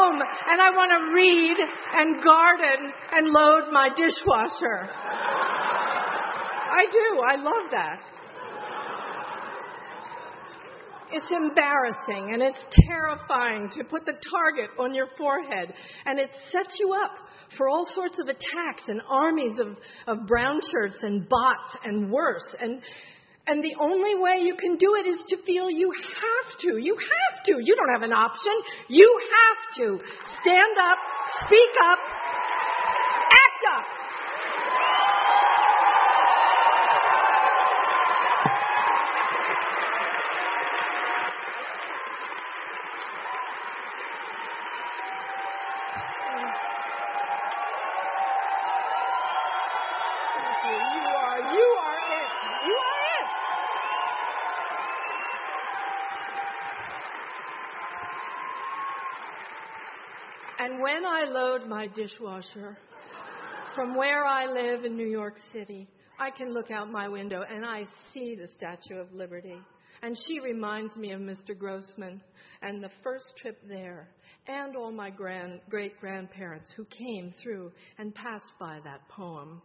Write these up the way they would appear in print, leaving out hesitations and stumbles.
home and I want to read and garden and load my dishwasher. I do. I love that. It's embarrassing and it's terrifying to put the target on your forehead, and it sets you up for all sorts of attacks and armies of brown shirts and bots and worse. And the only way you can do it is to feel you have to. You have to. You don't have an option. You have to. Stand up, speak up, act up. And when I load my dishwasher, from where I live in New York City, I can look out my window and I see the Statue of Liberty. And she reminds me of Mr. Grossman and the first trip there, and all my great-grandparents who came through and passed by that poem.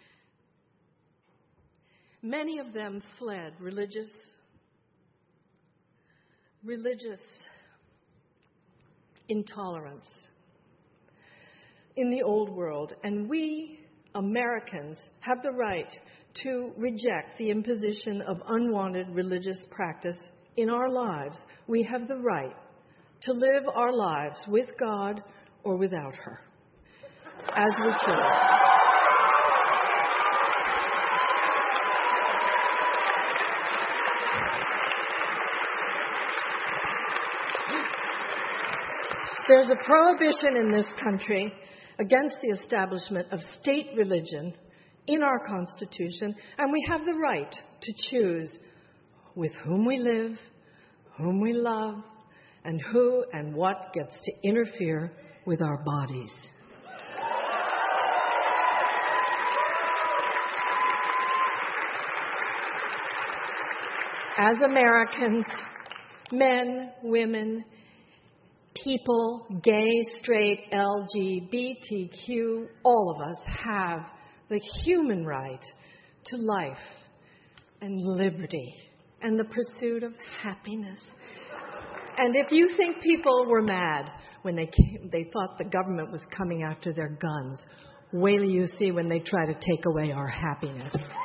Many of them fled religious intolerance in the old world, and we Americans have the right to reject the imposition of unwanted religious practice in our lives. We have the right to live our lives with God or without her, as we choose. There's a prohibition in this country against the establishment of state religion in our Constitution, and we have the right to choose with whom we live, whom we love, and who and what gets to interfere with our bodies. As Americans, men, women, people, gay, straight, LGBTQ, all of us have the human right to life and liberty and the pursuit of happiness. And if you think people were mad when they thought the government was coming after their guns, wait till you see when they try to take away our happiness.